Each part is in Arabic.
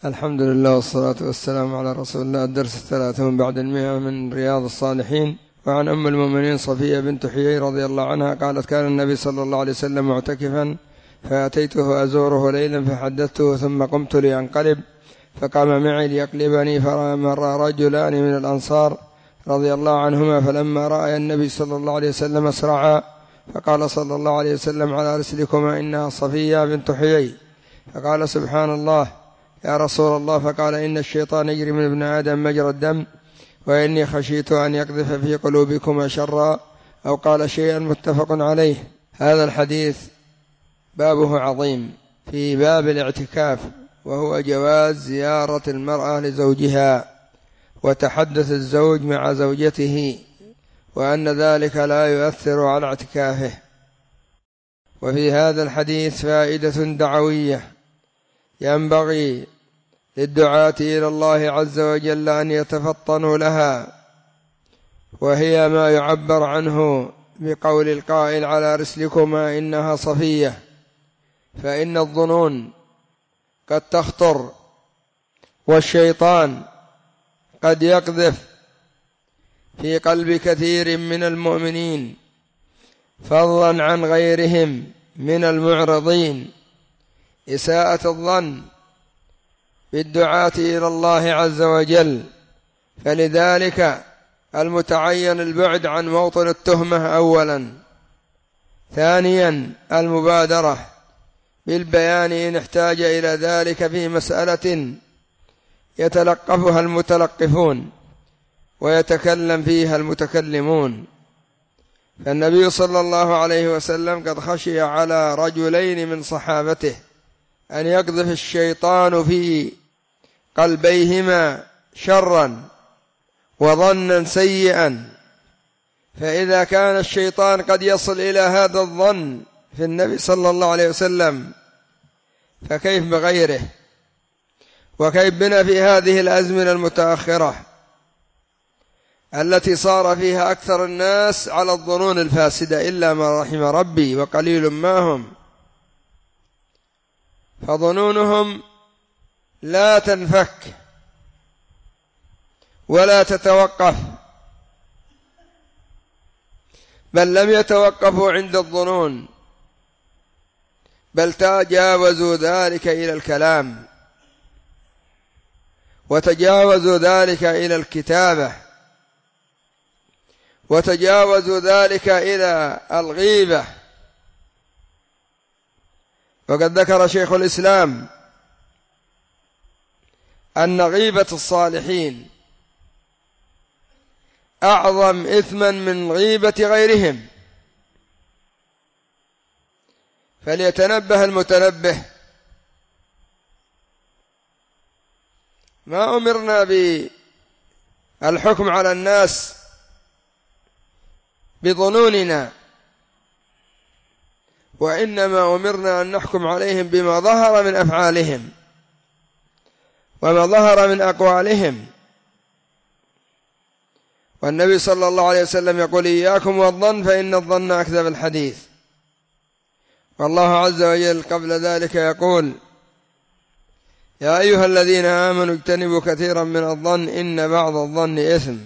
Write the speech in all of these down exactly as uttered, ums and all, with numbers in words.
الحمد لله والصلاة والسلام على رسول الله. الدرس الثلاثون بعد المئة من رياض الصالحين. وعن أم المؤمنين صفية بنت حيي رضي الله عنها قالت: كان النبي صلى الله عليه وسلم معتكفا فأتيته أزوره ليلا فحدثته ثم قمت لأنقلب فقام معي ليقلبني فمر رجلان من الأنصار رضي الله عنهما فلما رأى النبي صلى الله عليه وسلم أسرعا فقال صلى الله عليه وسلم: على رسلكما إنها صفية بنت حيي. فقال: سبحان الله يا رسول الله. فقال: إن الشيطان يجري من ابن آدم مجرى الدم وإني خشيت أن يقذف في قلوبكما شرا، أو قال شيئا متفق عليه. هذا الحديث بابه عظيم في باب الاعتكاف، وهو جواز زيارة المرأة لزوجها وتحدث الزوج مع زوجته، وأن ذلك لا يؤثر على اعتكافه. وفي هذا الحديث فائدة دعوية ينبغي للدعاة إلى الله عز وجل أن يتفطنوا لها، وهي ما يعبر عنه بقول القائل: على رسلكما إنها صفية. فإن الظنون قد تخطر، والشيطان قد يقذف في قلب كثير من المؤمنين، فضلا عن غيرهم من المعرضين، إساءة الظن بالدعاة إلى الله عز وجل. فلذلك المتعين البعد عن موطن التهمة أولا. ثانيا المبادرة بالبيان إن احتاج إلى ذلك في مسألة يتلقفها المتلقفون ويتكلم فيها المتكلمون. فالنبي صلى الله عليه وسلم قد خشي على رجلين من صحابته أن يقذف الشيطان في قلبيهما شرا وظنا سيئا. فإذا كان الشيطان قد يصل إلى هذا الظن في النبي صلى الله عليه وسلم، فكيف بغيره؟ وكيف بنا في هذه الأزمنة المتأخرة التي صار فيها أكثر الناس على الظنون الفاسدة إلا ما رحم ربي، وقليل ما هم. فظنونهم لا تنفك ولا تتوقف، بل لم يتوقفوا عند الظنون، بل تجاوزوا ذلك إلى الكلام، وتجاوزوا ذلك إلى الكتابة، وتجاوزوا ذلك إلى الغيبة. وقد ذكر شيخ الإسلام أن غيبة الصالحين أعظم إثما من غيبة غيرهم. فليتنبه المتنبه، ما أمرنا بالحكم على الناس بظنوننا، وإنما أمرنا أن نحكم عليهم بما ظهر من أفعالهم وما ظهر من أقوالهم. والنبي صلى الله عليه وسلم يقول: إياكم والظن فإن الظن أكذب الحديث. والله عز وجل قبل ذلك يقول: يا أيها الذين آمنوا اجتنبوا كثيرا من الظن إن بعض الظن إثم.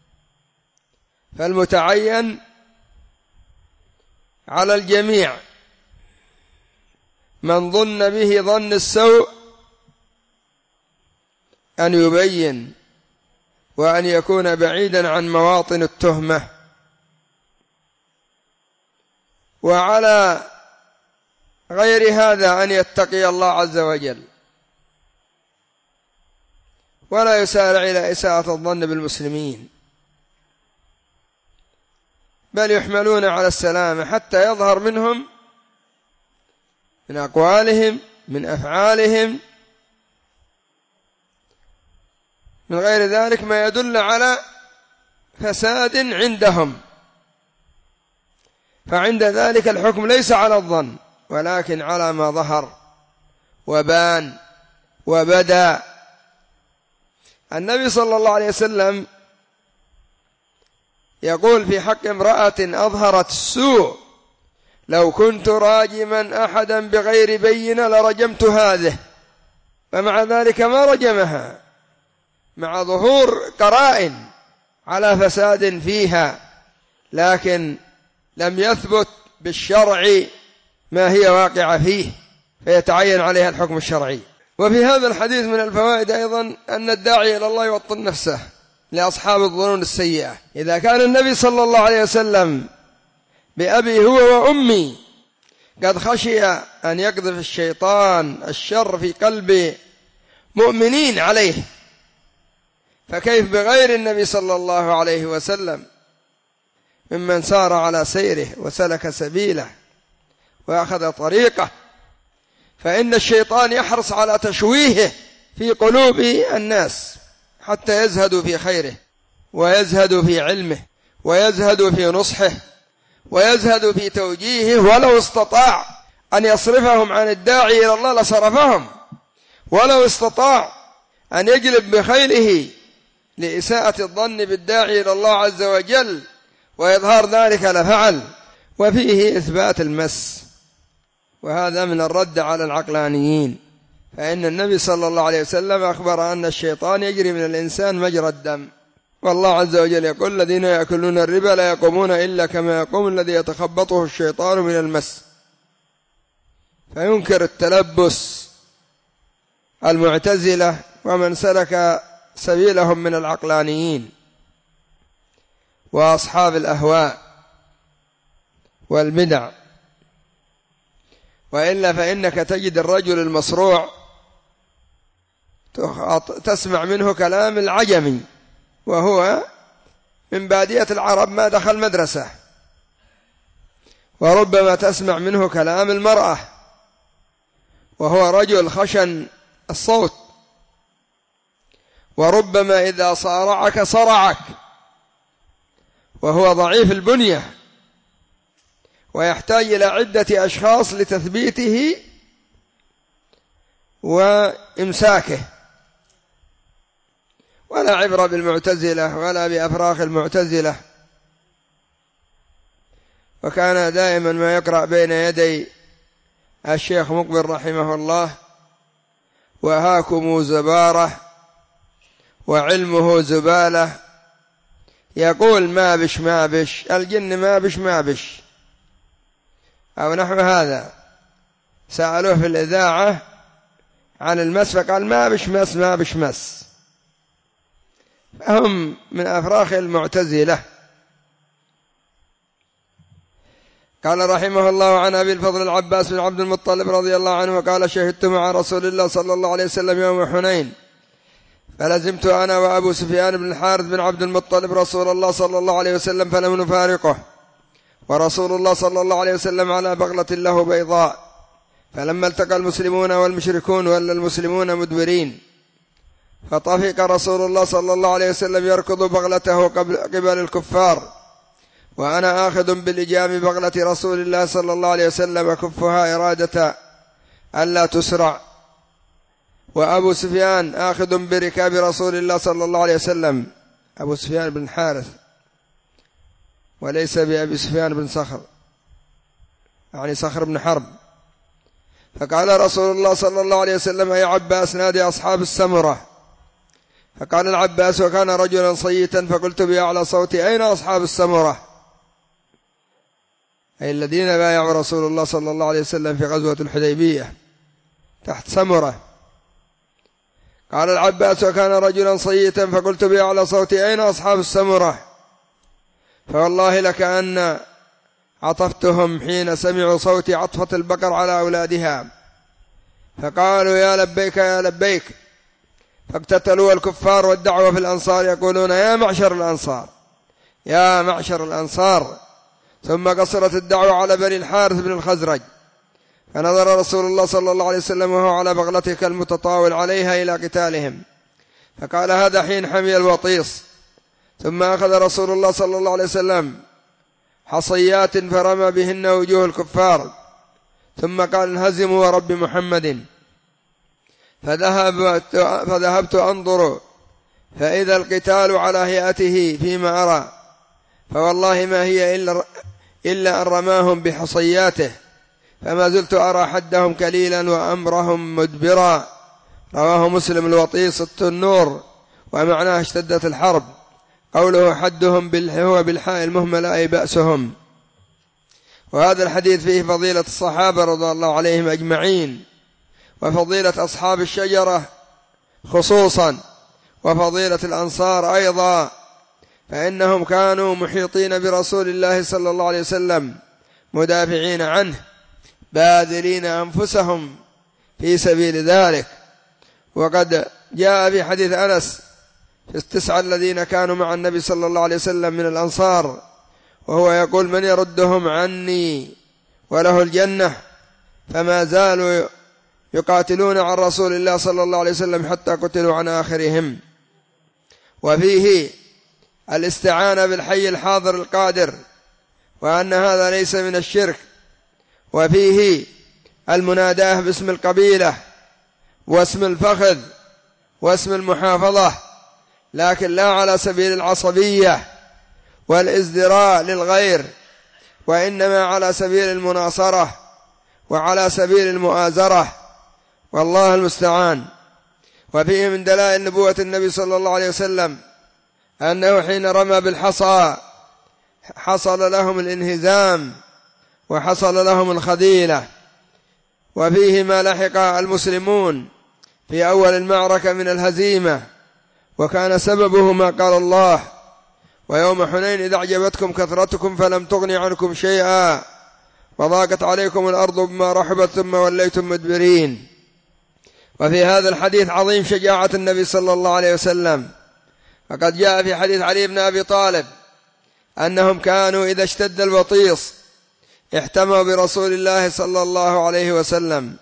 فالمتعين على الجميع من ظن به ظن السوء أن يبين، وأن يكون بعيدا عن مواطن التهمة. وعلى غير هذا أن يتقي الله عز وجل ولا يسارع إلى إساءة الظن بالمسلمين، بل يحملون على السلامة حتى يظهر منهم من أقوالهم من أفعالهم من غير ذلك ما يدل على فساد عندهم. فعند ذلك الحكم ليس على الظن، ولكن على ما ظهر وبان وبدا. النبي صلى الله عليه وسلم يقول في حق امرأة أظهرت السوء: لو كنت راجما أحدا بغير بينة لرجمت هذه. فمع ذلك ما رجمها مع ظهور قرائن على فساد فيها، لكن لم يثبت بالشرع ما هي واقعة فيه فيتعين عليها الحكم الشرعي. وفي هذا الحديث من الفوائد أيضا أن الداعي إلى الله يوطن نفسه لأصحاب الظنون السيئة. إذا كان النبي صلى الله عليه وسلم بأبي هو وأمي قد خشي أن يقذف الشيطان الشر في قلب مؤمنين عليه، فكيف بغير النبي صلى الله عليه وسلم ممن سار على سيره وسلك سبيله وأخذ طريقه، فإن الشيطان يحرص على تشويهه في قلوب الناس حتى يزهدوا في خيره ويزهدوا في علمه ويزهدوا في نصحه ويزهدوا في توجيهه، ولو استطاع أن يصرفهم عن الداعي إلى الله لصرفهم، ولو استطاع أن يجلب بخيله لإساءة الظن بالداعي إلى الله عز وجل وإظهار ذلك لفعل. وفيه إثبات المس، وهذا من الرد على العقلانيين، فإن النبي صلى الله عليه وسلم أخبر أن الشيطان يجري من الإنسان مجرى الدم، والله عز وجل يقول الذين يأكلون الربا لا يقومون إلا كما يقوم الذي يتخبطه الشيطان من المس. فينكر التلبس المعتزلة ومن سلك سبيلهم من العقلانيين وأصحاب الأهواء والبدع. وإلا فإنك تجد الرجل المصروع تسمع منه كلام العجمي وهو من بادية العرب ما دخل مدرسة، وربما تسمع منه كلام المرأة وهو رجل خشن الصوت، وربما إذا صارعك صرعك وهو ضعيف البنية ويحتاج إلى عدة أشخاص لتثبيته وإمساكه. ولا عبرة بالمعتزلة ولا بأفراخ المعتزلة. وكان دائما ما يقرأ بين يدي الشيخ مقبل رحمه الله وهاكم زبارة وعلمه زبالة، يقول ما بش ما بش الجن ما بش ما بش أو نحو هذا. سألوه في الإذاعة عن المس فقال ما بش مس ما بش مس. فهم من أفراخ المعتزلة. قال رحمه الله عن أبي الفضل العباس بن عبد المطلب رضي الله عنه قال شهدت مع رسول الله صلى الله عليه وسلم يوم حنين، فلزمت أنا وأبو سفيان بن الحارث بن عبد المطلب رسول الله صلى الله عليه وسلم فلم نفارقه، ورسول الله صلى الله عليه وسلم على بغلة له بيضاء. فلما التقى المسلمون والمشركون ولا المسلمون مدبرين، فطفق رسول الله صلى الله عليه وسلم يركض بغلته قبل الكفار، وأنا آخذ بلجام بغلة رسول الله صلى الله عليه وسلم كفها إرادة ألا تسرع، وأبو سفيان آخذ بركاب رسول الله صلى الله عليه وسلم. أبو سفيان بن حارث وليس بأبي سفيان بن صخر، يعني صخر بن حرب. فقال رسول الله صلى الله عليه وسلم يا عباس نادي أصحاب السمرة. فقال العباس وكان رجلا صيتا، فقلت بأعلى صوتي أين أصحاب السمرة؟ أي الذين بايعوا رسول الله صلى الله عليه وسلم في غزوة الحديبية تحت سمرة. قال العباس وكان رجلا صيتا، فقلت بأعلى صوتي أين أصحاب السمرة؟ فوالله لكأن عطفتهم حين سمعوا صوتي عطفة البقر على أولادها، فقالوا يا لبيك يا لبيك، فاقتتلوا الكفار والدعوة في الأنصار يقولون يا معشر الأنصار يا معشر الأنصار. ثم قصرت الدعوة على بني الحارث بن الخزرج، فنظر رسول الله صلى الله عليه وسلم وهو على بغلته كالمتطاول عليها إلى قتالهم، فقال هذا حين حمي الوطيس. ثم أخذ رسول الله صلى الله عليه وسلم حصيات فرمى بهن وجوه الكفار، ثم قال انهزموا ورب محمد. فذهب فذهبت أنظر فإذا القتال على هيئته فيما أرى، فوالله ما هي إلا, إلا أن رماهم بحصياته، فما زلت أرى حدهم كليلا وأمرهم مدبرا، رواه مسلم الوطيس التنور ومعناه اشتدت الحرب. قوله حدهم هو بالحاء المهملة أي بأسهم. وهذا الحديث فيه فضيلة الصحابة رضي الله عليهم أجمعين، وفضيلة أصحاب الشجرة خصوصا، وفضيلة الأنصار أيضا، فإنهم كانوا محيطين برسول الله صلى الله عليه وسلم مدافعين عنه باذلين أنفسهم في سبيل ذلك. وقد جاء في حديث أنس في التسعة الذين كانوا مع النبي صلى الله عليه وسلم من الأنصار، وهو يقول من يردهم عني وله الجنة، فما زالوا يقاتلون عن رسول الله صلى الله عليه وسلم حتى قتلوا عن آخرهم. وفيه الاستعانة بالحي الحاضر القادر، وأن هذا ليس من الشرك. وفيه المناداة باسم القبيلة واسم الفخذ واسم المحافظة، لكن لا على سبيل العصبية والازدراء للغير، وإنما على سبيل المناصرة وعلى سبيل المؤازرة، والله المستعان. وفيه من دلائل نبوة النبي صلى الله عليه وسلم أنه حين رمى بالحصى حصل لهم الانهزام وحصل لهم الخذيلة. وفيه ما لحق المسلمون في أول المعركة من الهزيمة، وكان سببه ما قال الله: ويوم حنين إذ أعجبتكم كثرتكم فلم تغن عنكم شيئا وضاقت عليكم الأرض بما رحبت ثم وليتم مدبرين. وفي هذا الحديث عظيم شجاعة النبي صلى الله عليه وسلم، فقد جاء في حديث علي بن أبي طالب أنهم كانوا إذا اشتد الوطيس احتموا برسول الله صلى الله عليه وسلم.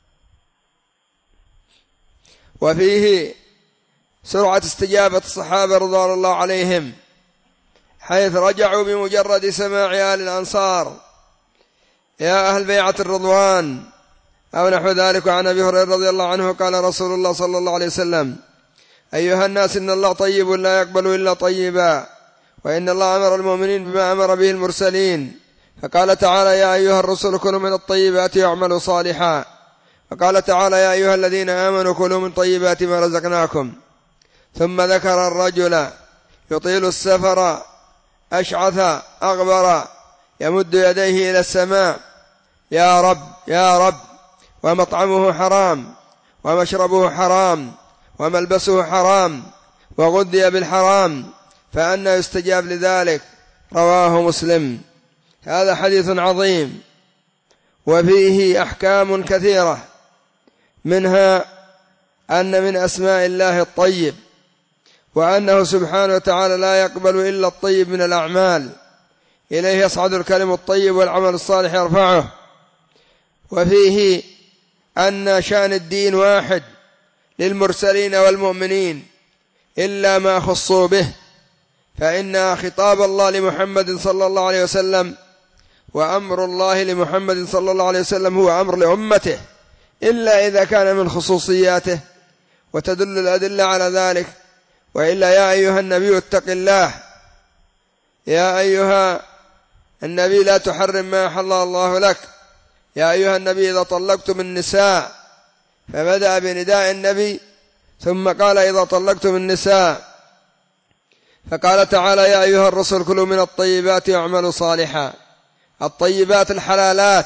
وفيه سرعة استجابة الصحابة رضوان الله عليهم، حيث رجعوا بمجرد سماع آل الأنصار: يا أهل بيعة الرضوان، أو نحو ذلك. عن أبي هريرة رضي الله عنه قال رسول الله صلى الله عليه وسلم: أيها الناس، إن الله طيب لا يقبل إلا طيبا، وإن الله أمر المؤمنين بما أمر به المرسلين، فقال تعالى: يا أيها الرسل كلوا من الطيبات واعملوا صالحا، وقال تعالى: يا أيها الذين آمنوا كلوا من طيبات ما رزقناكم. ثم ذكر الرجل يطيل السفر أشعث أغبر يمد يديه إلى السماء: يا رب يا رب، ومطعمه حرام ومشربه حرام وملبسه حرام وغذي بالحرام، فأنى يستجاب لذلك؟ رواه مسلم. هذا حديث عظيم، وفيه أحكام كثيرة، منها أن من أسماء الله الطيب، وأنه سبحانه وتعالى لا يقبل إلا الطيب من الأعمال، إليه يصعد الكلم الطيب والعمل الصالح يرفعه. وفيه أن شأن الدين واحد للمرسلين والمؤمنين إلا ما خصوا به، فإن خطاب الله لمحمد صلى الله عليه وسلم وأمر الله لمحمد صلى الله عليه وسلم هو أمر لأمته، إلا إذا كان من خصوصياته وتدل الأدلة على ذلك، وإلا: يا أيها النبي اتق الله، يا أيها النبي لا تحرم ما أحل الله لك، يا أيها النبي إذا طلقتم النساء، فبدأ بنداء النبي ثم قال: إذا طلقتم النساء، فقال تعالى: يا أيها الرسل كلوا من الطيبات واعملوا صالحا. الطيبات الحلالات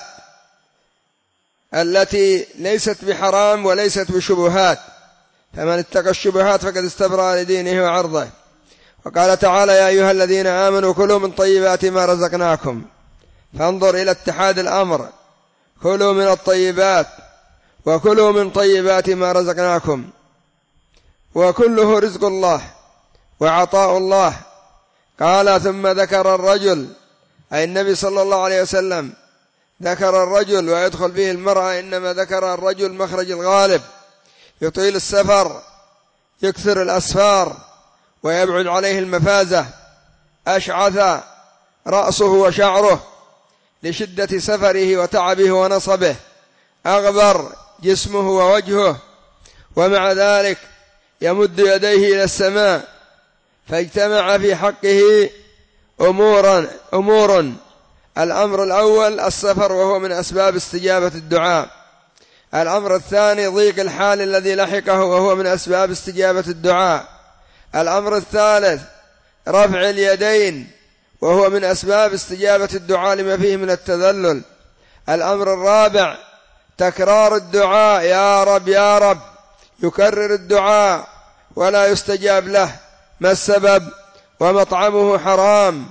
التي ليست بحرام وليست بشبهات، فمن اتقى الشبهات فقد استبرأ لدينه وعرضه. وقال تعالى: يا أيها الذين آمنوا كلوا من طيبات ما رزقناكم. فانظر إلى اتحاد الأمر: كلوا من الطيبات وكلوا من طيبات ما رزقناكم، وكله رزق الله وعطاء الله. قال: ثم ذكر الرجل، أي النبي صلى الله عليه وسلم ذكر الرجل، ويدخل فيه المرأة، إنما ذكر الرجل مخرج الغالب، يطيل السفر، يكثر الأسفار، ويبعد عليه المفازة، أشعث رأسه وشعره لشدة سفره وتعبه ونصبه، أغبر جسمه ووجهه، ومع ذلك يمد يديه إلى السماء. فاجتمع في حقه أمورا أمور الأمر الأول السفر، وهو من أسباب استجابة الدعاء. الأمر الثاني ضيق الحال الذي لحقه وهو من أسباب استجابة الدعاء. الأمر الثالث رفع اليدين وهو من أسباب استجابة الدعاء لما فيه من التذلل. الأمر الرابع تكرار الدعاء، يا رب يا رب، يكرر الدعاء ولا يستجاب له. ما السبب؟ ومطعمه حرام،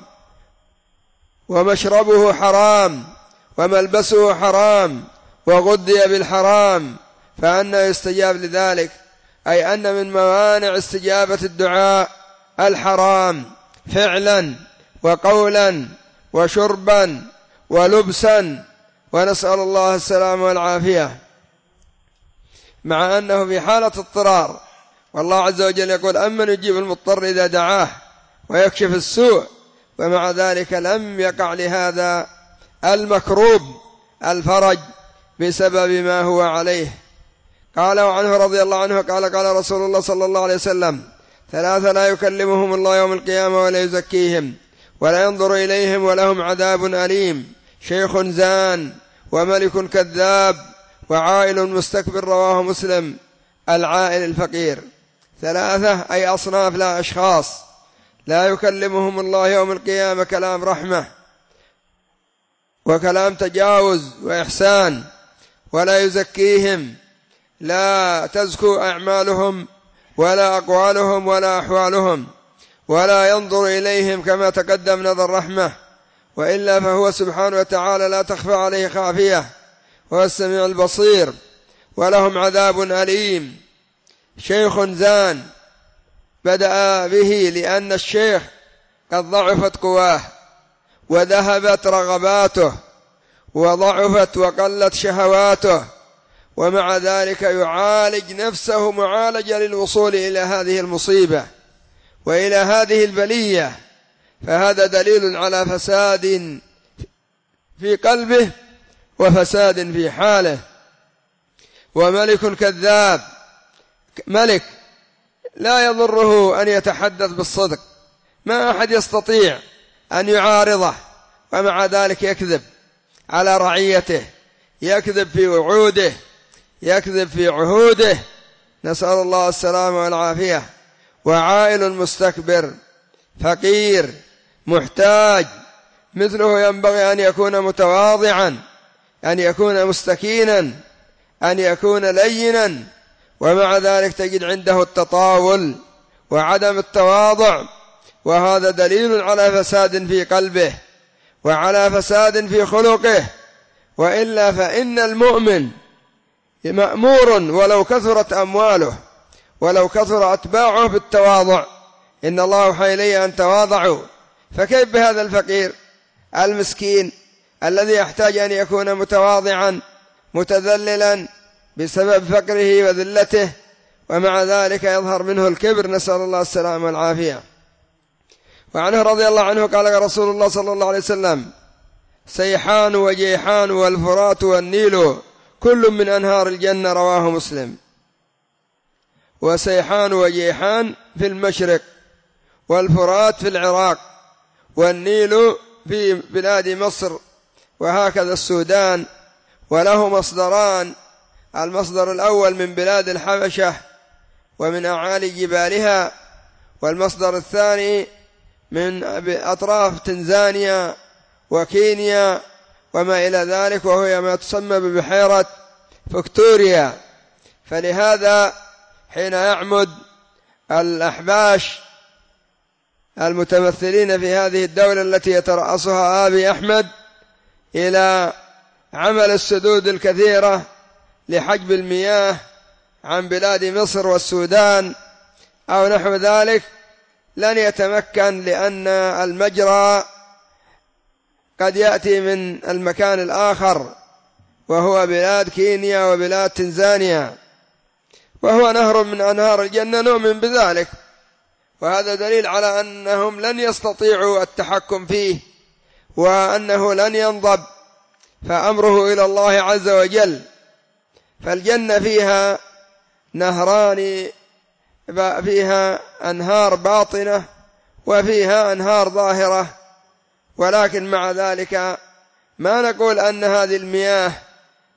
ومشربه حرام، وملبسه حرام، وغذي بالحرام، فأنه يستجاب لذلك؟ أي أن من موانع استجابة الدعاء الحرام فعلا وقولا وشربا ولبسا، ونسأل الله السلامة والعافية، مع أنه في حالة اضطرار. والله عز وجل يقول: أمن يجيب المضطر إذا دعاه ويكشف السوء، ومع ذلك لم يقع لهذا المكروب الفرج بسبب ما هو عليه. قال عنه رضي الله عنه قال: قال رسول الله صلى الله عليه وسلم: ثلاثة لا يكلمهم الله يوم القيامة ولا يزكيهم ولا ينظر إليهم ولهم عذاب أليم: شيخ زان، وملك كذاب، وعائل مستكبر. رواه مسلم. العائل الفقير. ثلاثة أي أصناف لا أشخاص، لا يكلمهم الله يوم القيامة كلام رحمة وكلام تجاوز وإحسان، ولا يزكيهم، لا تزكو أعمالهم ولا أقوالهم ولا أحوالهم، ولا ينظر إليهم كما تقدم نظر رحمة، وإلا فهو سبحانه وتعالى لا تخفى عليه خافية، وهو السميع البصير. ولهم عذاب أليم. شيخ زان بدأ به لأن الشيخ قد ضعفت قواه وذهبت رغباته وضعفت وقلت شهواته، ومع ذلك يعالج نفسه معالجة للوصول إلى هذه المصيبة وإلى هذه البلية، فهذا دليل على فساد في قلبه وفساد في حاله. وملك كذاب، ملك لا يضره أن يتحدث بالصدق، ما أحد يستطيع أن يعارضه، ومع ذلك يكذب على رعيته، يكذب في وعوده، يكذب في عهوده، نسأل الله السلامة والعافية. وعائل مستكبر، فقير محتاج، مثله ينبغي أن يكون متواضعا، أن يكون مستكينا، أن يكون لينا، ومع ذلك تجد عنده التطاول وعدم التواضع، وهذا دليل على فساد في قلبه وعلى فساد في خلقه. وإلا فإن المؤمن مأمور ولو كثرت أمواله ولو كثر أتباعه بالتواضع، إن الله أوحى إلي أن تواضعوا، فكيف بهذا الفقير المسكين الذي يحتاج أن يكون متواضعا متذللا بسبب فقره وذلته، ومع ذلك يظهر منه الكبر، نسأل الله السلامة والعافية. وعنه رضي الله عنه قال رسول الله صلى الله عليه وسلم: سيحان وجيحان والفرات والنيل كل من أنهار الجنة. رواه مسلم. وسيحان وجيحان في المشرق، والفرات في العراق، والنيل في بلاد مصر، وهكذا السودان، وله مصدران: المصدر الأول من بلاد الحبشة ومن أعالي جبالها، والمصدر الثاني من أطراف تنزانيا وكينيا وما إلى ذلك، وهو ما تسمى ببحيرة فيكتوريا. فلهذا حين يعمد الأحباش المتمثلين في هذه الدولة التي يترأسها آبي أحمد إلى عمل السدود الكثيرة لحجب المياه عن بلاد مصر والسودان أو نحو ذلك، لن يتمكن، لأن المجرى قد يأتي من المكان الآخر وهو بلاد كينيا وبلاد تنزانيا، وهو نهر من أنهار الجنة، نؤمن بذلك، وهذا دليل على أنهم لن يستطيعوا التحكم فيه وأنه لن ينضب، فأمره إلى الله عز وجل. فالجنة فيها نهران، فيها أنهار باطنة وفيها أنهار ظاهرة، ولكن مع ذلك ما نقول أن هذه المياه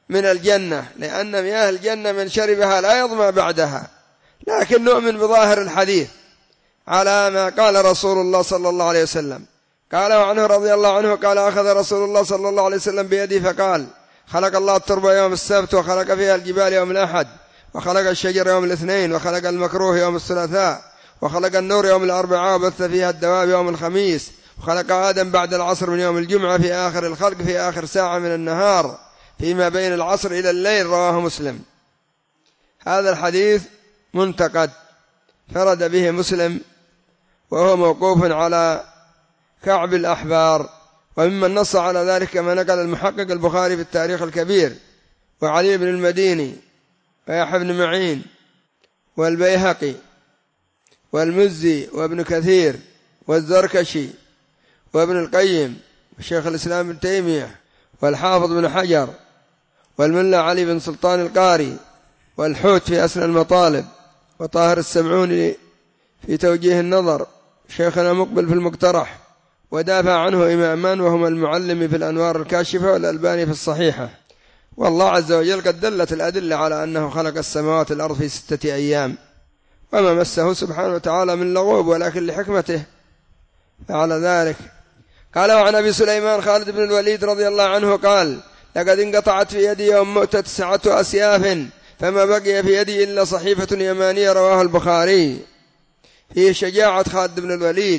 من الجنة، لأن مياه الجنة من شربها لا يظمأ بعدها، لكن نؤمن بظاهر الحديث على ما قال رسول الله صلى الله عليه وسلم. قال عنه رضي الله عنه قال أخذ رسول الله صلى الله عليه وسلم بيدي فقال: خلق الله التربة يوم السبت، وخلق فيها الجبال يوم الأحد، وخلق الشجر يوم الاثنين، وخلق المكروه يوم الثلاثاء، وخلق النور يوم الأربعاء، وبث فيها الدواب يوم الخميس، وخلق آدم بعد العصر من يوم الجمعة في آخر الخلق في آخر ساعة من النهار فيما بين العصر إلى الليل. رواه مسلم. هذا الحديث منتقد فرد به مسلم، وهو موقوف على كعب الأحبار، وممن نص على ذلك كما نقل المحقق البخاري في التاريخ الكبير، وعلي بن المديني، ويحيى بن معين، والبيهقي، والمزي، وابن كثير، والزركشي، وابن القيم، وشيخ الإسلام ابن تيمية، والحافظ بن حجر، والملا علي بن سلطان القاري، والحوت في أسنى المطالب، وطاهر السمعوني في توجيه النظر، شيخنا مقبل في المقترح، ودافع عنه إمامان وهما المعلم في الأنوار الكاشفة، والألباني في الصحيحة. والله عز وجل قد دلت الأدلة على أنه خلق السماوات والأرض في ستة أيام، وما مسه سبحانه وتعالى من لغوب، ولكن لحكمته فعلى ذلك. قال: وعن أبي سليمان خالد بن الوليد رضي الله عنه قال: لقد انقطعت في يدي يوم مؤتة تسعة أسياف، فما بقي في يدي إلا صحيفة يمانية. رواه البخاري. فيه شجاعة خالد بن الوليد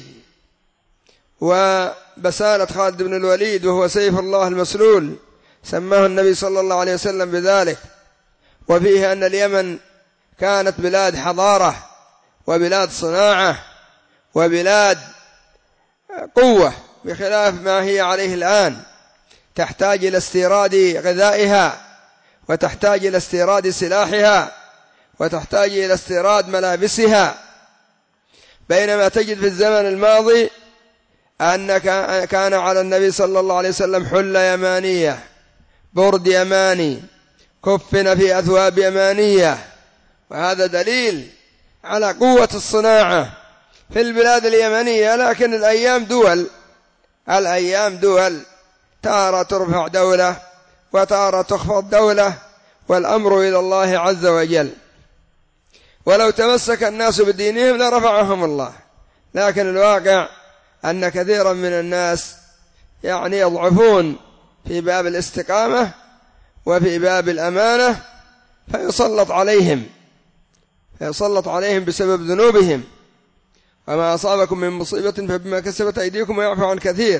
وبسالة خالد بن الوليد، وهو سيف الله المسلول، سماه النبي صلى الله عليه وسلم بذلك. وفيه أن اليمن كانت بلاد حضارة، وبلاد صناعة، وبلاد قوة، بخلاف ما هي عليه الآن، تحتاج إلى استيراد غذائها، وتحتاج إلى استيراد سلاحها، وتحتاج إلى استيراد ملابسها. بينما تجد في الزمن الماضي أن كان على النبي صلى الله عليه وسلم حلة يمانية، برد يماني، كفن في أثواب يمانية، وهذا دليل على قوة الصناعة في البلاد اليمنية. لكن الأيام دول الأيام دول تارة ترفع دولة، وتارة تخفض دولة، والأمر إلى الله عز وجل. ولو تمسك الناس بدينهم لرفعهم الله، لكن الواقع أن كثيرا من الناس يعني يضعفون في باب الاستقامة وفي باب الأمانة، فيسلط عليهم فيسلط عليهم بسبب ذنوبهم. وما أصابكم من مصيبة فبما كسبت أيديكم ويعفو عن كثير.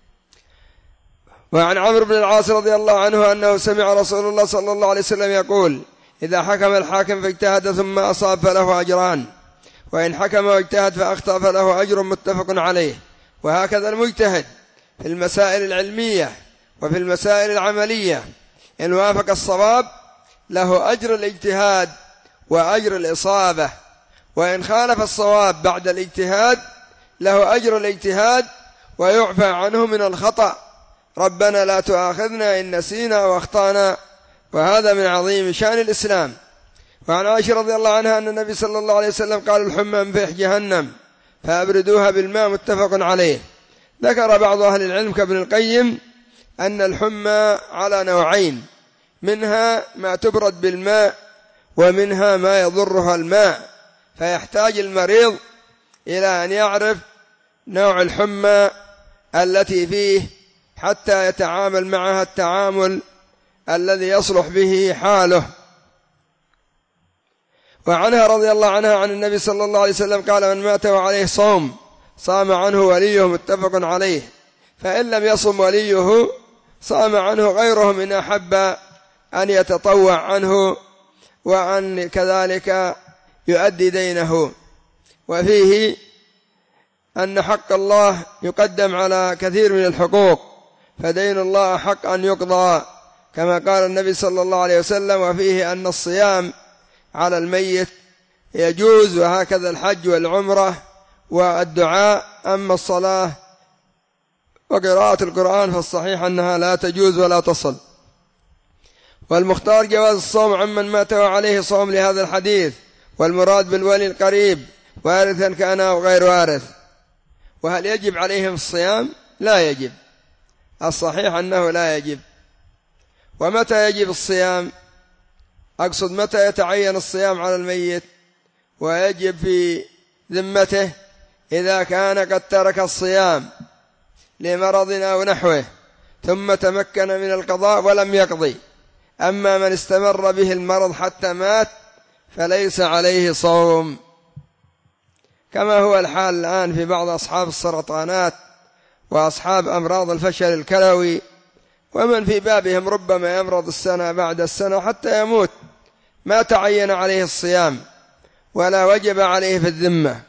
وعن عمرو بن العاص رضي الله عنه أنه سمع رسول الله صلى الله عليه وسلم يقول: إذا حكم الحاكم فاجتهد ثم أصاب فله أجران، وإن حكم واجتهد فأخطأ فله أجر. متفق عليه. وهكذا المجتهد في المسائل العلمية وفي المسائل العملية، إن وافق الصواب له أجر الاجتهاد وأجر الإصابة، وإن خالف الصواب بعد الاجتهاد له أجر الاجتهاد ويعفى عنه من الخطأ. ربنا لا تؤاخذنا إن نسينا واخطأنا. وهذا من عظيم شأن الإسلام. وعن عائشة رضي الله عنها أن النبي صلى الله عليه وسلم قال: الحمى من فيح جهنم فأبردوها بالماء. متفق عليه. ذكر بعض أهل العلم كابن القيم أن الحمى على نوعين، منها ما تبرد بالماء، ومنها ما يضرها الماء، فيحتاج المريض إلى أن يعرف نوع الحمى التي فيه حتى يتعامل معها التعامل الذي يصلح به حاله. وعنها رضي الله عنها عن النبي صلى الله عليه وسلم قال: من مات وعليه صوم صام عنه وليه. متفق عليه. فإن لم يصم وليه صام عنه غيره من أحب أن يتطوع عنه، وأن كذلك يؤدي دينه. وفيه أن حق الله يقدم على كثير من الحقوق، فدين الله حق أن يقضى كما قال النبي صلى الله عليه وسلم. وفيه أن الصيام على الميت يجوز، وهكذا الحج والعمرة والدعاء. أما الصلاة وقراءة القرآن فالصحيح أنها لا تجوز ولا تصل. والمختار جواز الصوم عمن مات وعليه صوم لهذا الحديث، والمراد بالولي القريب وارثا كان أو غير وارث. وهل يجب عليهم الصيام؟ لا يجب. الصحيح أنه لا يجب. ومتى يجب الصيام؟ أقصد متى يتعين الصيام على الميت ويجب في ذمته؟ إذا كان قد ترك الصيام لمرض أو نحوه ثم تمكن من القضاء ولم يقضي. أما من استمر به المرض حتى مات فليس عليه صوم، كما هو الحال الآن في بعض أصحاب السرطانات وأصحاب أمراض الفشل الكلوي، ومن في بابهم ربما يمرض السنة بعد السنة حتى يموت، ما تعين عليه الصيام ولا وجب عليه في الذمة.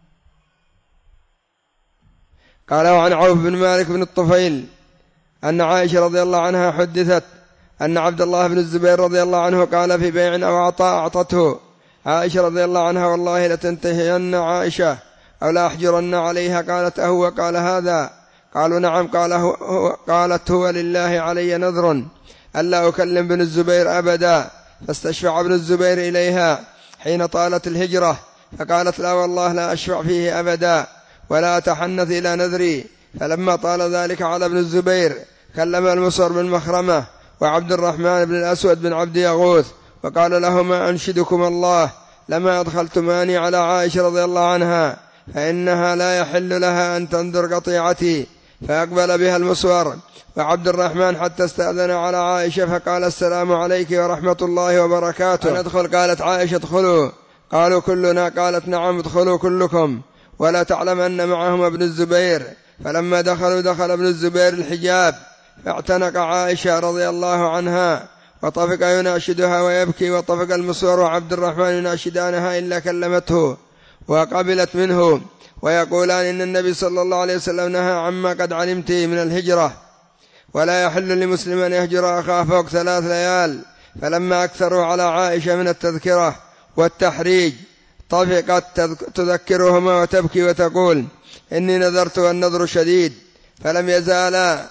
قال عن عوف بن مالك بن الطفيل أن عائشة رضي الله عنها حدثت أن عبد الله بن الزبير رضي الله عنه قال في بيع أو عطاء أعطته عائشة رضي الله عنها: والله لتنتهين عائشة أو لا أحجرن عليها. قالت: أهو؟ قال: هذا. قالوا: نعم. قال هو. قالت: هو لله علي نذر ألا أكلم بن الزبير أبدا. فاستشفع ابن الزبير إليها حين طالت الهجرة، فقالت: لا والله لا أشفع فيه أبدا ولا أتحنث إلى نذري. فلما طال ذلك على ابن الزبير كلم المسور بن مخرمة وعبد الرحمن بن الأسود بن عبد يغوث وقال لهما: أنشدكم الله لما أدخلتماني على عائشة رضي الله عنها، فإنها لا يحل لها أن تنذر قطيعتي. فأقبل بها المسور وعبد الرحمن حتى استأذن على عائشة فقال: السلام عليك ورحمة الله وبركاته. أن أدخل؟ قالت عائشة: ادخلوا. قالوا: كلنا. قالت: نعم ادخلوا كلكم، ولا تعلم أن معهم ابن الزبير. فلما دخلوا دخل ابن الزبير الحجاب فاعتنق عائشة رضي الله عنها وطفق يناشدها ويبكي، وطفق المسور وعبد الرحمن يناشدانها إلا كلمته وقبلت منه ويقولان: إن النبي صلى الله عليه وسلم نهى عما قد علمت من الهجرة، ولا يحل لمسلم أن يهجر أخاه فوق ثلاث ليال. فلما أكثروا على عائشة من التذكرة والتحريج طفقت تذكرهما وتبكي وتقول: إني نذرت والنذر شديد. فلم يزالا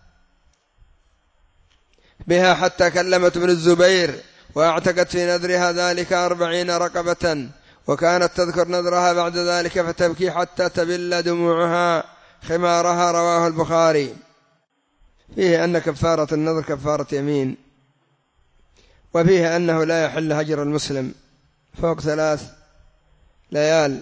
بها حتى كلمت ابن الزبير واعتقت في نذرها ذلك أربعين رقبة، وكانت تذكر نذرها بعد ذلك فتبكي حتى تبل دموعها خمارها. رواه البخاري. فيه أن كفارة النذر كفارة يمين، وفيه أنه لا يحل هجر المسلم فوق ثلاث ليال،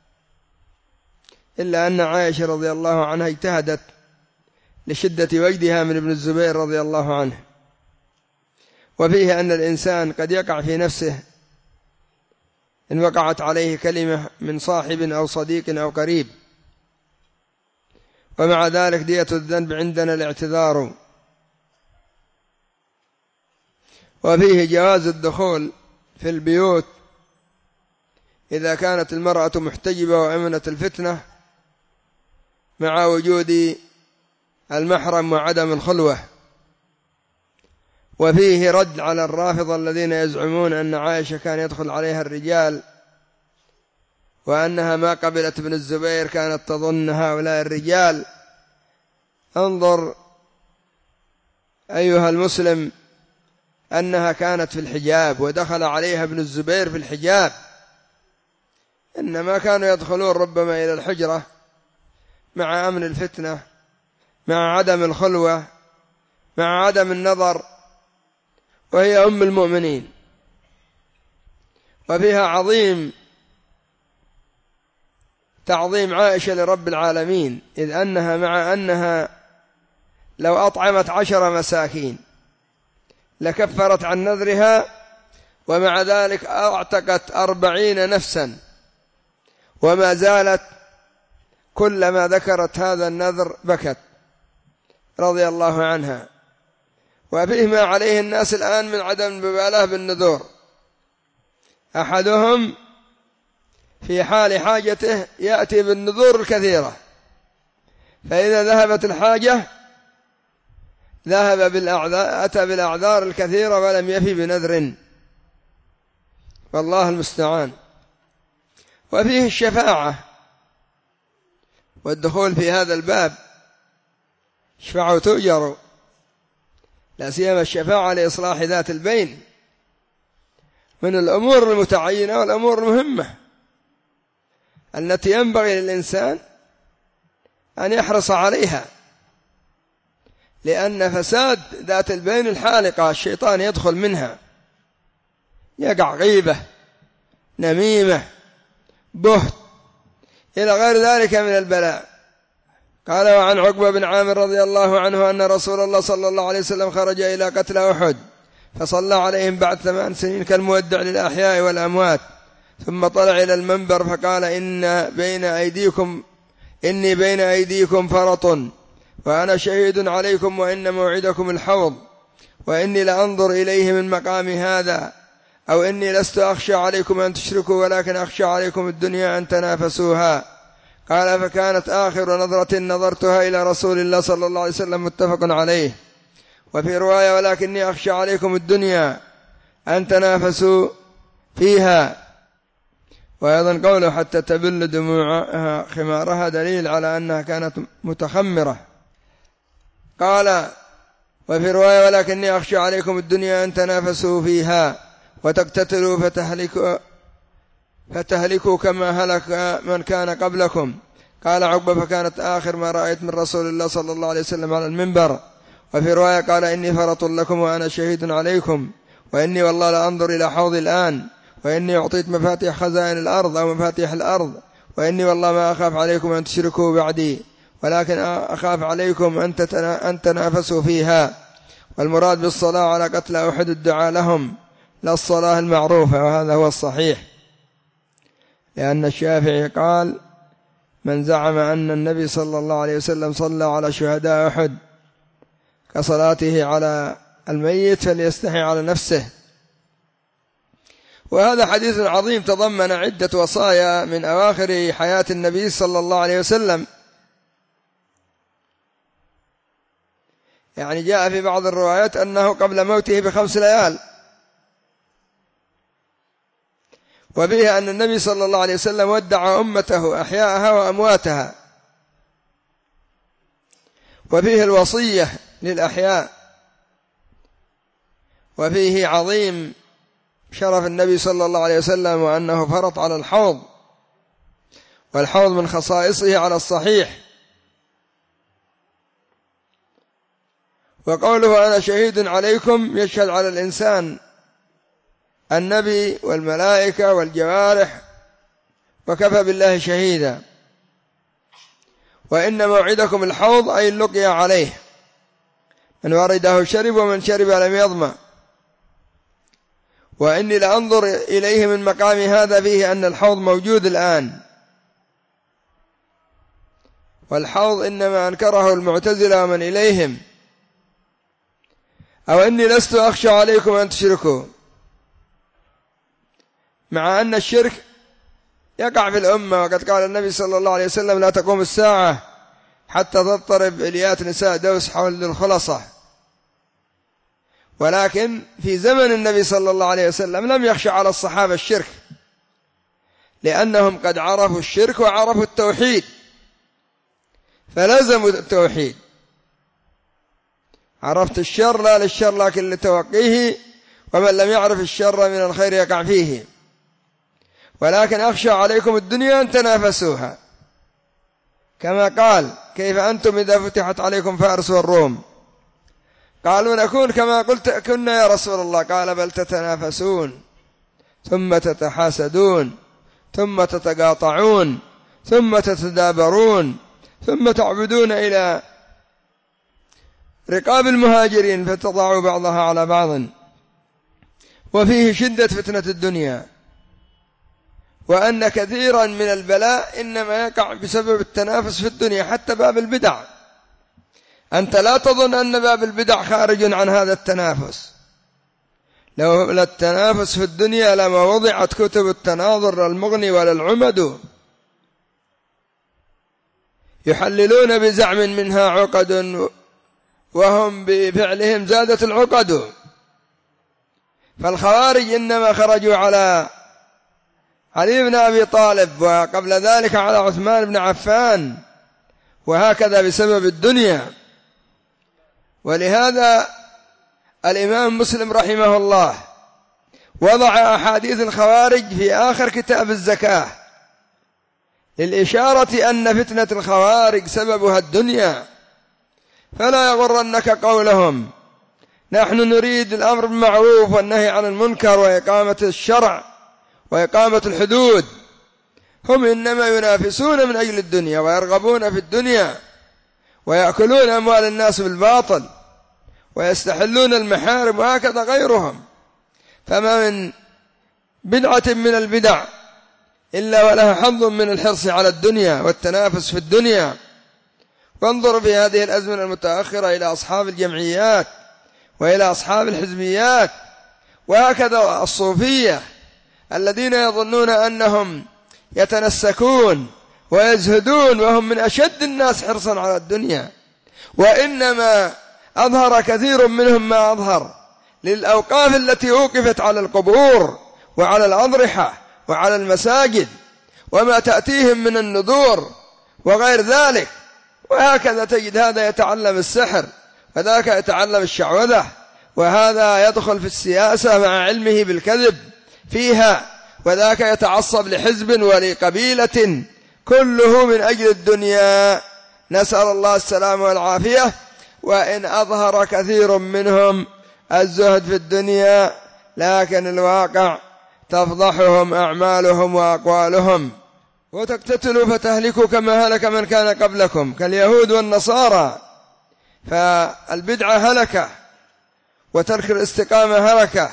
إلا أن عائشة رضي الله عنها اجتهدت لشدة وجدها من ابن الزبير رضي الله عنه. وفيه أن الإنسان قد يقع في نفسه إن وقعت عليه كلمة من صاحب أو صديق أو قريب، ومع ذلك دية الذنب عندنا الاعتذار. وفيه جواز الدخول في البيوت إذا كانت المرأة محتجبة وأمنت الفتنة مع وجود المحرم وعدم الخلوة. وفيه رد على الرافضة الذين يزعمون أن عائشة كان يدخل عليها الرجال وأنها ما قبلت ابن الزبير كانت تظن هؤلاء الرجال. انظر أيها المسلم أنها كانت في الحجاب ودخل عليها ابن الزبير في الحجاب، إنما كانوا يدخلون ربما إلى الحجرة مع أمن الفتنة، مع عدم الخلوة، مع عدم النظر، وهي أم المؤمنين. وفيها عظيم تعظيم عائشة لرب العالمين، إذ أنها مع أنها لو أطعمت عشر مساكين لكفرت عن نذرها، ومع ذلك أعتقت أربعين نفسا، وما زالت كلما ذكرت هذا النذر بكت رضي الله عنها. وفيه ما عليه الناس الآن من عدم المبالاة بالنذور. أحدهم في حال حاجته يأتي بالنذور الكثيرة، فإذا ذهبت الحاجة ذهب بالأعذار، أتى بالأعذار الكثيرة ولم يفي بنذر، والله المستعان. وفيه الشفاعة والدخول في هذا الباب، اشفعوا تؤجروا، لا سيما الشفاعة لإصلاح ذات البين من الأمور المتعينة والأمور المهمة التي ينبغي للإنسان أن يحرص عليها، لأن فساد ذات البين الحالقة الشيطان يدخل منها، يقع غيبة، نميمة، بهت، إلى غير ذلك من البلاء. قال: وعن عقبة بن عامر رضي الله عنه أن رسول الله صلى الله عليه وسلم خرج إلى قتل أحد فصلى عليهم بعد ثمان سنين كالمودع للأحياء والأموات، ثم طلع إلى المنبر فقال: إن بين أيديكم إني بين أيديكم فرط، وأنا شهيد عليكم، وإن موعدكم الحوض، وإني لأنظر إليه من مقام هذا، أو إني لست أخشى عليكم أن تشركوا، ولكن أخشى عليكم الدنيا أن تنافسوها. قال: فكانت آخر نظرة نظرتها إلى رسول الله صلى الله عليه وسلم، متفق عليه. وفي رواية: ولكني أخشى عليكم الدنيا أن تنافسوا فيها. وأيضا قوله: حتى تبل دموعها خمارها، دليل على أنها كانت متخمرة. قال: وفي رواية: ولكني أخشى عليكم الدنيا أن تنافسوا فيها وتقتتلوا فتهلكوا, فتهلكوا كما هلك من كان قبلكم. قال عقبة: فكانت آخر ما رأيت من رسول الله صلى الله عليه وسلم على المنبر. وفي رواية قال: إني فرط لكم وأنا شهيد عليكم، وإني والله لأنظر إلى حوض الآن، وإني أعطيت مفاتيح خزائن الأرض أو مفاتيح الأرض، وإني والله ما أخاف عليكم أن تشركوا بعدي، ولكن أخاف عليكم أن تنافسوا فيها. والمراد بالصلاة على قتل أحد الدعاء لهم، لا الصلاة المعروفة، وهذا هو الصحيح، لأن الشافعي قال: من زعم أن النبي صلى الله عليه وسلم صلى على شهداء أحد كصلاته على الميت فليستحي على نفسه. وهذا حديث عظيم تضمن عدة وصايا من أواخر حياة النبي صلى الله عليه وسلم. يعني جاء في بعض الروايات أنه قبل موته بخمس ليال، وفيه أن النبي صلى الله عليه وسلم ودع أمته أحياءها وأمواتها، وفيه الوصية للأحياء، وفيه عظيم شرف النبي صلى الله عليه وسلم وأنه فرط على الحوض، والحوض من خصائصه على الصحيح. وقوله: أنا شهيد عليكم يشهد على الإنسان النبي والملائكة والجوارح، وكفى بالله شهيدا. وإن موعدكم الحوض أي اللقيا عليه، من ورده شرب ومن شرب لم يظمأ. وإني لأنظر إليه من مقام هذا، فيه أن الحوض موجود الآن، والحوض إنما أنكره المعتزلة ومن إليهم. أو إني لست أخشى عليكم أن تشركوا، مع أن الشرك يقع في الأمة، وقد قال النبي صلى الله عليه وسلم: لا تقوم الساعة حتى تضطرب إليات نساء دوس حول الخلصة. ولكن في زمن النبي صلى الله عليه وسلم لم يخشى على الصحابة الشرك، لأنهم قد عرفوا الشرك وعرفوا التوحيد فلزموا التوحيد. عرفت الشر لا للشر لكن لتوقيه، ومن لم يعرف الشر من الخير يقع فيه. ولكن أخشى عليكم الدنيا أن تنافسوها، كما قال: كيف أنتم إذا فتحت عليكم فارس والروم؟ قالوا: نكون كما قلت كنا يا رسول الله. قال: بل تتنافسون، ثم تتحاسدون، ثم تتقاطعون، ثم تتدابرون، ثم تعبدون إلى رقاب المهاجرين فتضعوا بعضها على بعض. وفيه شدة فتنة الدنيا، وأن كثيرا من البلاء إنما يقع بسبب التنافس في الدنيا، حتى باب البدع. أنت لا تظن أن باب البدع خارج عن هذا التنافس. لو التنافس في الدنيا لما وضعت كتب التناظر للمغني وللعمد، يحللون بزعم منها عقد، وهم بفعلهم زادت العقد. فالخوارج إنما خرجوا على علي بن أبي طالب، وقبل ذلك على عثمان بن عفان، وهكذا بسبب الدنيا. ولهذا الإمام مسلم رحمه الله وضع أحاديث الخوارج في آخر كتاب الزكاة، للإشارة أن فتنة الخوارج سببها الدنيا، فلا يغرنك قولهم. نحن نريد الأمر بالمعروف والنهي عن المنكر وإقامة الشرع وإقامة الحدود، هم إنما ينافسون من أجل الدنيا ويرغبون في الدنيا ويأكلون أموال الناس بالباطل ويستحلون المحارم، وهكذا غيرهم. فما من بدعة من البدع إلا ولها حظ من الحرص على الدنيا والتنافس في الدنيا. وانظر في هذه الأزمنة المتأخرة إلى أصحاب الجمعيات وإلى أصحاب الحزبيات وهكذا الصوفية الذين يظنون أنهم يتنسكون ويزهدون وهم من أشد الناس حرصا على الدنيا، وإنما أظهر كثير منهم ما أظهر للأوقاف التي أوقفت على القبور وعلى الأضرحة وعلى المساجد وما تأتيهم من النذور وغير ذلك. وهكذا تجد هذا يتعلم السحر وذاك يتعلم الشعوذة، وهذا يدخل في السياسة مع علمه بالكذب فيها، وذاك يتعصب لحزب ولقبيلة، كله من أجل الدنيا، نسأل الله السلامة والعافية. وإن أظهر كثير منهم الزهد في الدنيا لكن الواقع تفضحهم أعمالهم وأقوالهم. وتقتتلوا فتهلكوا كما هلك من كان قبلكم كاليهود والنصارى. فالبدعة هلكة وترك الاستقامة هلكة.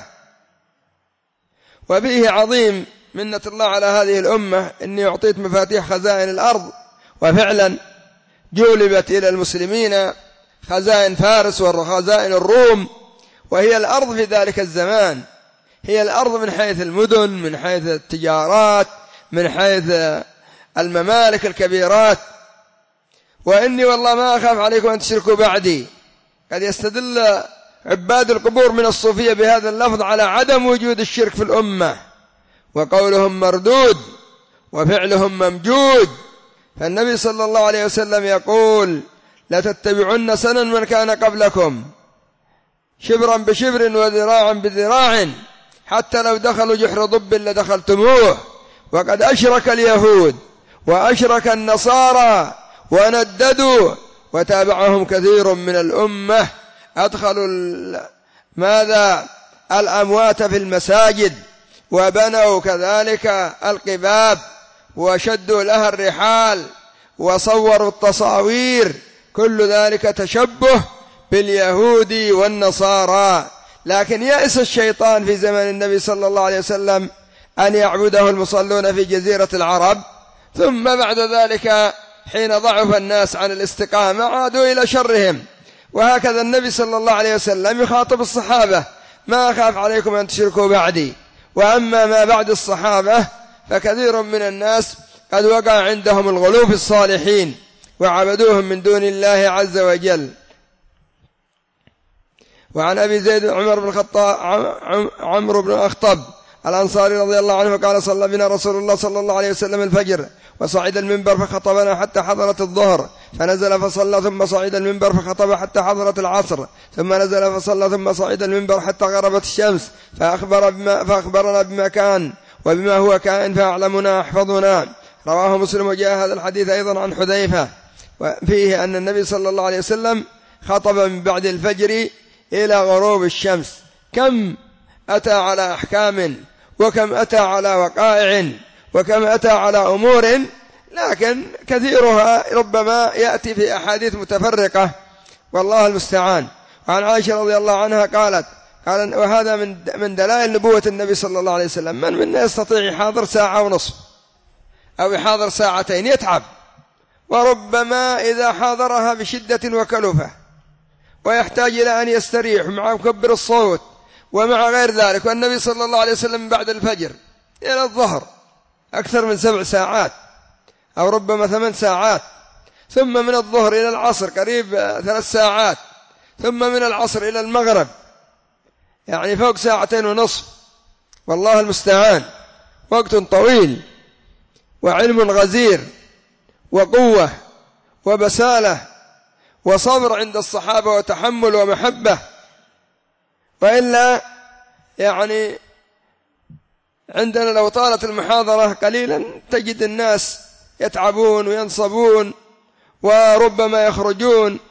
وبه عظيم منة الله على هذه الأمة إني أعطيت مفاتيح خزائن الأرض، وفعلا جولبت إلى المسلمين خزائن فارس وخزائن الروم، وهي الأرض في ذلك الزمان، هي الأرض من حيث المدن، من حيث التجارات، من حيث الممالك الكبيرات. وإني والله ما أخاف عليكم أن تشركوا بعدي. قد يستدل عباد القبور من الصوفية بهذا اللفظ على عدم وجود الشرك في الأمة، وقولهم مردود وفعلهم ممجود. فالنبي صلى الله عليه وسلم يقول: لا تتبعن سنن من كان قبلكم شبرا بشبر وذراعا بذراع حتى لو دخلوا جحر ضب لدخلتموه. وقد أشرك اليهود وأشرك النصارى ونددوا وتابعهم كثير من الأمة، أدخلوا ماذا الأموات في المساجد وبنوا كذلك القباب وشدوا لها الرحال وصوروا التصاوير، كل ذلك تشبه باليهود والنصارى. لكن يأس الشيطان في زمن النبي صلى الله عليه وسلم أن يعبده المصلون في جزيرة العرب، ثم بعد ذلك حين ضعف الناس عن الاستقامة عادوا إلى شرهم. وهكذا النبي صلى الله عليه وسلم يخاطب الصحابة: ما أخاف عليكم أن تشركوا بعدي. وأما ما بعد الصحابة فكثير من الناس قد وقع عندهم الغلو في الصالحين وعبدوهم من دون الله عز وجل. وعن أبي زيد عمر بن الخطاب عمرو بن أخطب الأنصاري رضي الله عنه قال: صلى بنا رسول الله صلى الله عليه وسلم الفجر وصعد المنبر فخطبنا حتى حضرت الظهر، فنزل فصلى ثم صعد المنبر فخطب حتى حضرت العصر، ثم نزل فصلى ثم صعد المنبر حتى غربت الشمس، فأخبر بما فأخبرنا بما كان وبما هو كائن فأعلمنا أحفظنا. رواه مسلم. وجاء هذا الحديث أيضا عن حذيفة فيه أن النبي صلى الله عليه وسلم خطب من بعد الفجر إلى غروب الشمس. كم أتى على أحكام، وكم أتى على وقائع، وكم أتى على أمور، لكن كثيرها ربما يأتي في أحاديث متفرقة، والله المستعان. وعن عائشة رضي الله عنها قالت: قال وهذا من من دلائل نبوة النبي صلى الله عليه وسلم: من منا يستطيع يحاضر ساعة ونصف أو يحاضر ساعتين يتعب، وربما إذا حاضرها بشدة وكلفة ويحتاج إلى أن يستريح مع مكبر الصوت ومع غير ذلك. والنبي صلى الله عليه وسلم بعد الفجر إلى الظهر أكثر من سبع ساعات أو ربما ثمان ساعات، ثم من الظهر إلى العصر قريب ثلاث ساعات، ثم من العصر إلى المغرب يعني فوق ساعتين ونصف، والله المستعان. وقت طويل وعلم غزير وقوة وبسالة وصبر عند الصحابة وتحمل ومحبة. وإلا يعني عندنا لو طالت المحاضرة قليلا تجد الناس يتعبون وينصبون وربما يخرجون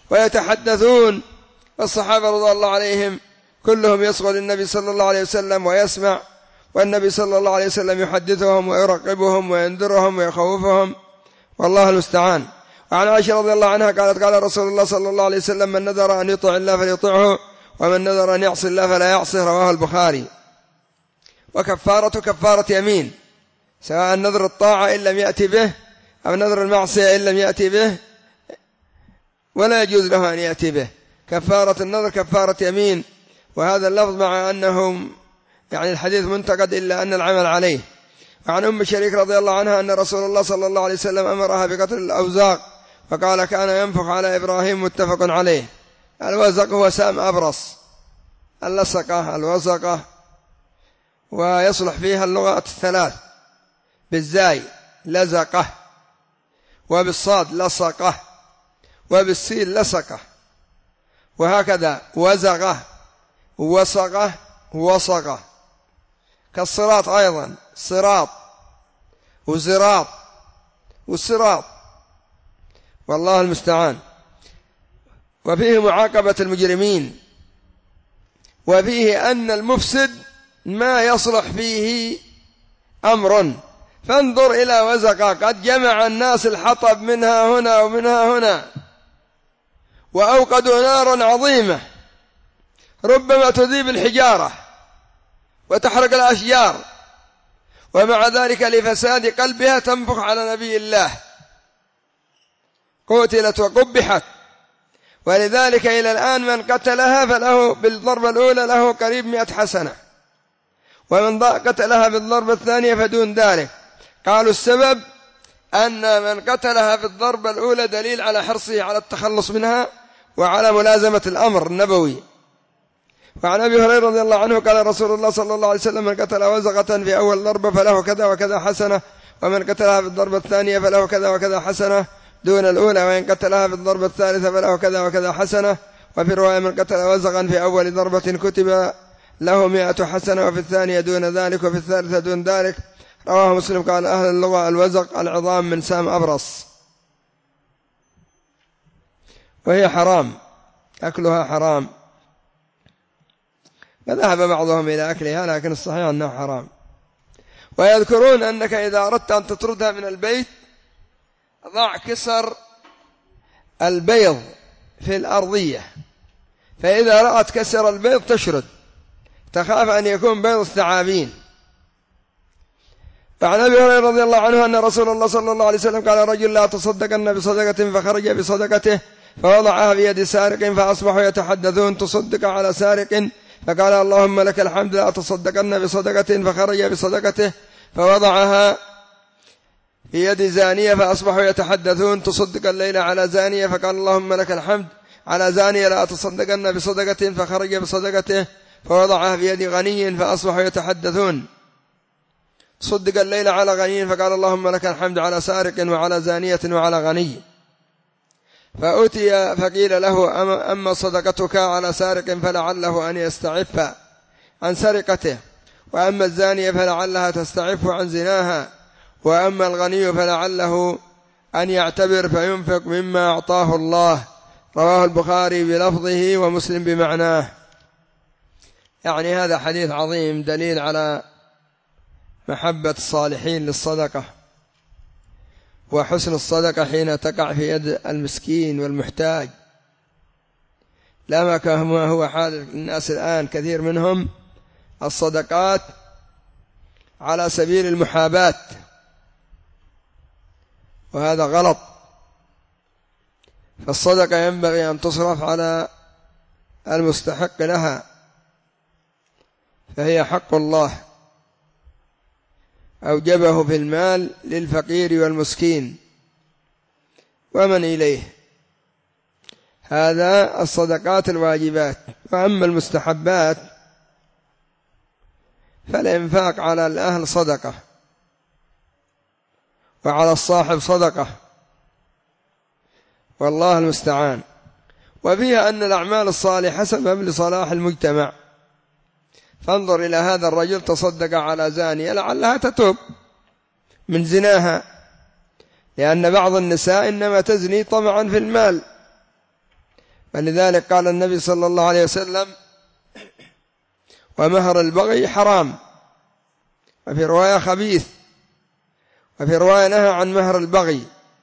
ويتحدثون. الصحابة رضي الله عليهم كلهم يصغى للنبي صلى الله عليه وسلم ويسمع، والنبي صلى الله عليه وسلم يحدثهم ويرقبهم وينذرهم ويخوفهم، والله المستعان. وعن عائشة رضي الله عنها قالت قال رسول الله صلى الله عليه وسلم: من نذر أن يطع الله فليطعه، ومن نذر أن يعصي الله فلا يعصيه، رواه البخاري. وكفارة كفارة يمين، سواء نذر الطاعة إن لم يأتي به أو نذر المعصية إن لم يأتي به، ولا يجوز له أن يأتي به. كفارة النذر كفارة يمين، وهذا اللفظ مع أنه يعني الحديث منتقد إلا أن العمل عليه. وعن أم شريك رضي الله عنها أن رسول الله صلى الله عليه وسلم أمرها بقتل الأوزاق، فقال: كان ينفخ على إبراهيم، متفق عليه. الوزق هو سام أبرص، اللصقة الوزقة، ويصلح فيها اللغات الثلاث: بالزاي لزقه، وبالصاد لصقه، وبالسين لصقه، وهكذا وزغه وصغه وصغه. كالصراط أيضا صراط وزراط والصراط، والله المستعان. وفيه معاقبة المجرمين، وفيه أن المفسد ما يصلح فيه أمر. فانظر إلى وزقة قد جمع الناس الحطب منها هنا ومنها هنا، وأوقدوا نارا عظيمة ربما تذيب الحجارة وتحرق الأشجار، ومع ذلك لفساد قلبها تنفخ على نبي الله، قتلت وقبحت. ولذلك إلى الآن من قتلها فله بالضربة الأولى له قريب مئة حسنة، ومن قتلها بالضربة الثانية فدون ذلك. قالوا السبب أن من قتلها بالضربة الأولى دليل على حرصه على التخلص منها وعلى ملازمة الأمر النبوي. وعن أبي هريرة رضي الله عنه قال رسول الله صلى الله عليه وسلم: من قتل وزغة في أول ضربة فله كذا وكذا حسنة، ومن قتلها في الضربة الثانية فله كذا وكذا حسنة دون الأولى، وإن قتلها في الضربة الثالثة فله كذا وكذا حسنة. وفي رواية: من قتل وزغا في أول ضربة كتب له مئة حسنة، وفي الثانية دون ذلك، وفي الثالثة دون ذلك، رواه مسلم. قال أهل اللغة: الوزغ العظام من سام أبرص، وهي حرام، أكلها حرام. فذهب بعضهم إلى أكلها، لكن الصحيح أنه حرام. ويذكرون أنك إذا أردت أن تطردها من البيت ضع كسر البيض في الأرضية، فإذا رأت كسر البيض تشرد، تخاف أن يكون بيض الثعابين. فعن أبي هريرة رضي الله عنه أن رسول الله صلى الله عليه وسلم قال: رجل لا تصدقن بصدقة فخرج بصدقته فوضعها في يد سارق فأصبحوا يتحدثون: تصدق على سارق؟ فقال: اللهم لك الحمد، لا تصدقن بصدقة فخرج بصدقته فوضعها في يد زانية فأصبحوا يتحدثون: تصدق الليلة على زانية؟ فقال: اللهم لك الحمد، على زانية لا تصدقن بصدقة فخرج بصدقته فوضعها في يد غني فأصبحوا يتحدثون: تصدق الليلة على غني؟ فقال: اللهم لك الحمد، على سارق وعلى زانية وعلى غني. فأتي فقيل له: أما صدقتك على سارق فلعله أن يستعف عن سرقته، وأما الزانية فلعلها تستعف عن زناها، وأما الغني فلعله أن يعتبر فينفق مما أعطاه الله. رواه البخاري بلفظه ومسلم بمعناه. يعني هذا حديث عظيم دليل على محبة الصالحين للصدقة، وحسن الصدقة حين تقع في يد المسكين والمحتاج، لا كما هو حال الناس الآن. كثير منهم الصدقات على سبيل المحاباة، وهذا غلط. فالصدقة ينبغي أن تصرف على المستحق لها، فهي حق الله أوجبه في المال للفقير والمسكين ومن إليه. هذا الصدقات الواجبات. وأما المستحبات فالإنفاق على الأهل صدقة، وعلى الصاحب صدقة، والله المستعان. وفيها أن الأعمال الصالحة سبب لصلاح المجتمع. فانظر إلى هذا الرجل تصدق على زانية لعلها تتوب من زناها، لأن بعض النساء إنما تزني طمعا في المال، فلذلك قال النبي صلى الله عليه وسلم: ومهر البغي حرام، وفي رواية خبيث، وفي رواية نهى عن مهر البغي.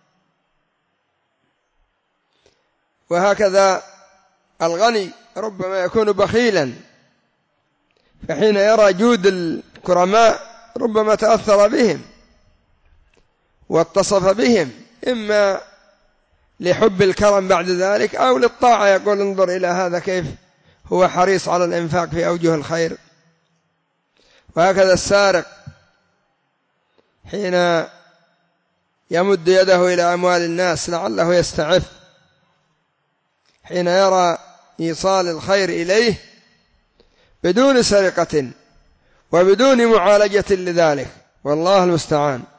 وهكذا الغني ربما يكون بخيلا، فحين يرى جود الكرماء ربما تأثر بهم واتصف بهم، إما لحب الكرم بعد ذلك أو للطاعة، يقول: انظر إلى هذا كيف هو حريص على الإنفاق في أوجه الخير. وهكذا السارق حين يمد يده إلى أموال الناس لعله يستعف، حين يرى إيصال الخير إليه بدون سرقة وبدون معالجة لذلك، والله المستعان.